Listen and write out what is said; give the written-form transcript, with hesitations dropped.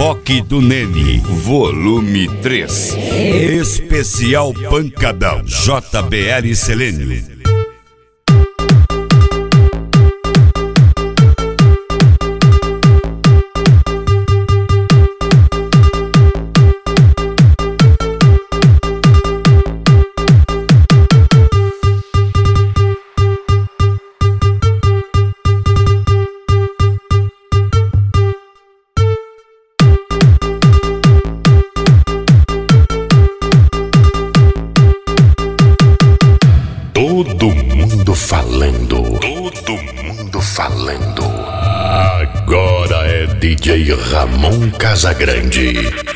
Reboque do Nene, volume 3. Especial Pancadão, JBL Selênio. Todo mundo falando. Todo mundo falando. Agora é DJ Ramon Casagrande.